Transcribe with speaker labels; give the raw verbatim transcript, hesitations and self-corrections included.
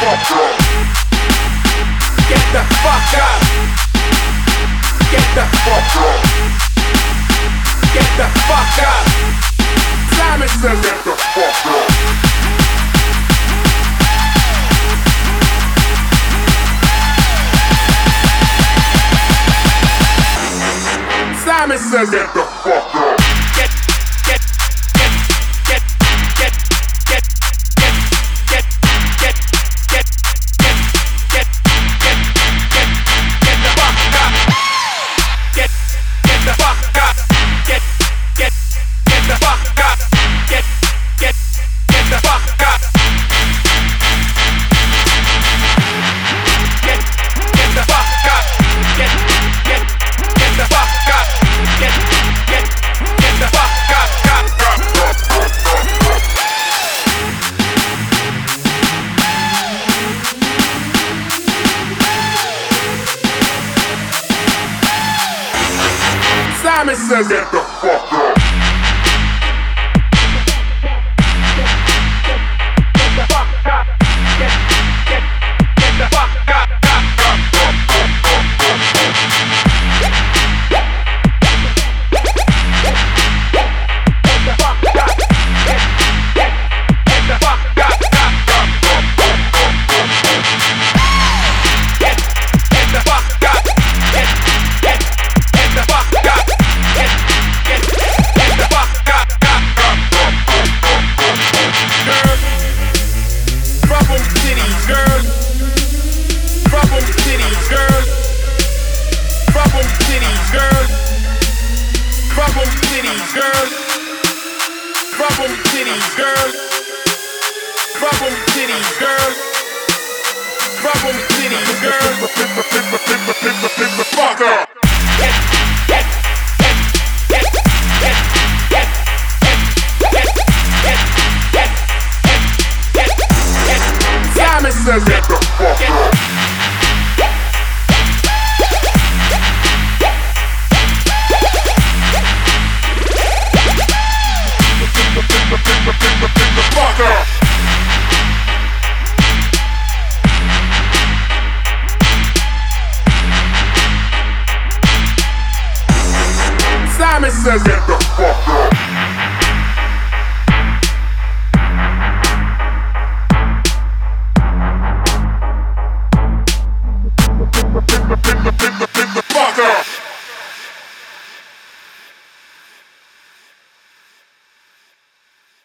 Speaker 1: fuck up. Get the fuck up. Get the fuck up. Get the fuck up. Simon says get the fuck up. Simon says get the fuck up. Get, get, get, get, get, get, get, get, get, get, get, get, get, get, get the fuck up. Get, get the fuck up. Get, get, get the fuck up. Get, get, get the fuck up. Get, get the fuck up. Get, get, get the fuck up. Get, get, get the fuck up, up, up, up, up, up. Simon says get the fuck up. Get the fuck up. Get, get, get the fuck up, up, up, up, up, up, up. Says get the fuck up. Simon says get the fuck